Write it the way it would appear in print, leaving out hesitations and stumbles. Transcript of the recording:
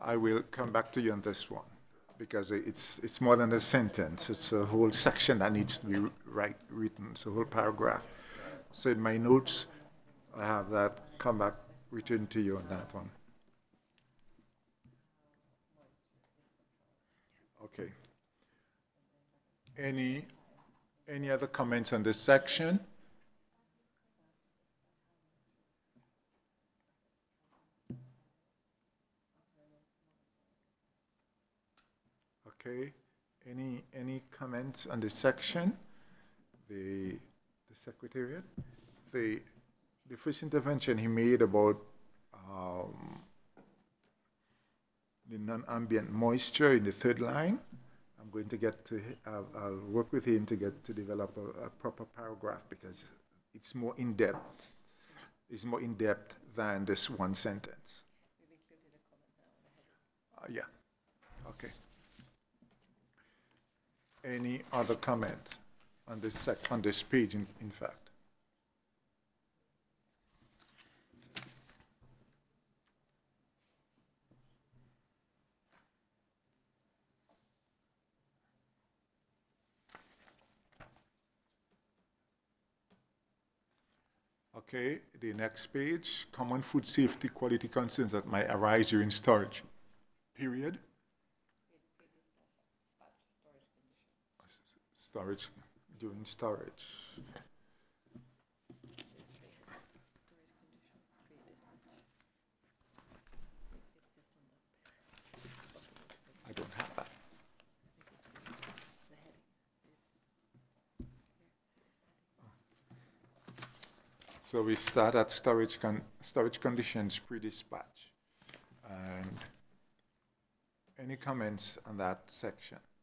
I will come back to you on this one because it's more than a sentence. It's a whole section that needs to be written. It's a whole paragraph. So in my notes, I have that. Come back, return to you on that one. Okay. Any any other comments on this section? Okay. Any comments on this section? The the secretariat. The the first intervention he made about um, the non-ambient moisture in the third line. I'm going to get to, I'll work with him to get to develop a proper paragraph because it's more in depth. It's more in depth than this one sentence. Yeah, okay. Any other comment on on this page, in fact? Okay, the next page, common food safety quality concerns that might arise during storage. Period. Storage, during storage. I don't have that. So we start at storage conditions pre-dispatch. And any comments on that section?